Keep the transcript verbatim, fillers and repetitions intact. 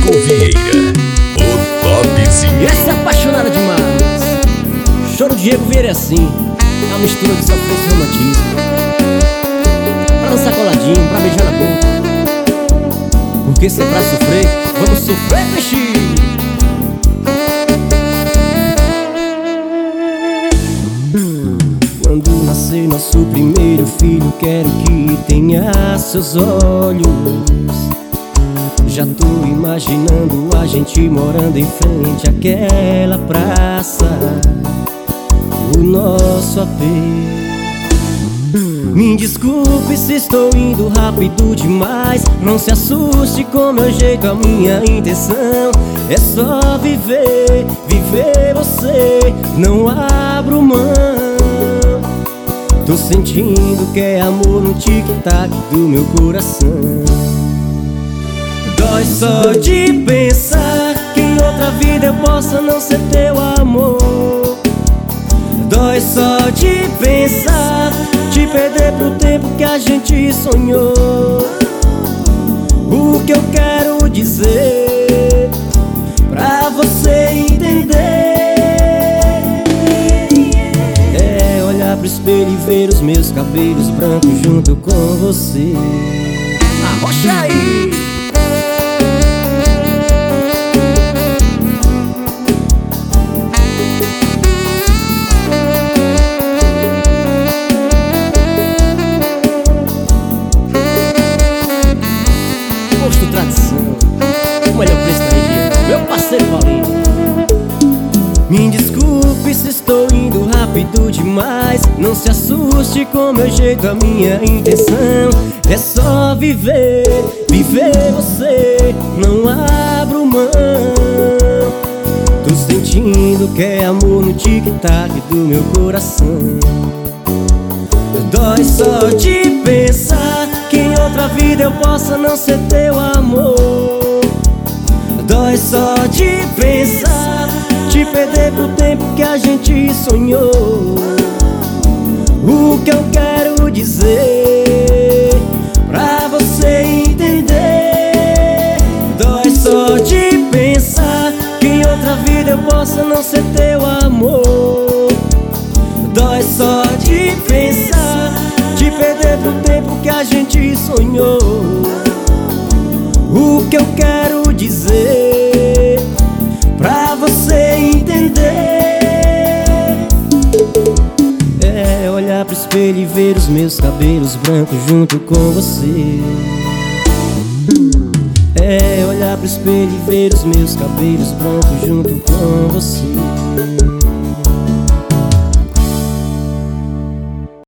Michael Vieira, o topzinho. Essa é apaixonada demais. Choro Diego Vieira é assim, é uma mistura de sofrência e romantismo. Pra dançar coladinho, pra beijar na boca. Porque se é pra sofrer, vamos sofrer, peixe. Quando nascer nosso primeiro filho, quero que tenha seus olhos. Já tô imaginando a gente morando em frente àquela praça, o nosso A P. Me desculpe se estou indo rápido demais. Não se assuste com meu jeito, a minha intenção é só viver, viver você, não abro mão. Tô sentindo que é amor no tic-tac do meu coração. Dói só de pensar que em outra vida eu possa não ser teu amor. Dói só de pensar te perder pro tempo que a gente sonhou. O que eu quero dizer pra você entender é olhar pro espelho e ver os meus cabelos brancos junto com você. Arrocha aí! Posto Tradição, o melhor preço da região, meu parceiro Paulinho. Me desculpe se estou indo rápido demais. Não se assuste com meu jeito, a minha intenção é só viver, viver você, não abro mão. Tô sentindo que é amor no tic-tac do meu coração. Dói só de pensar que em outra vida eu possa não ser teu amor. Dói só de pensar te perder pro tempo que a gente sonhou. O que eu quero dizer pra você entender dói só de pensar que em outra vida eu possa não ser teu amor. Dói só de pensar te perder pro tempo que a gente sonhou. O que eu quero dizer pra você entender é olhar pro espelho e ver os meus cabelos brancos junto com você. É olhar pro espelho e ver os meus cabelos brancos junto com você.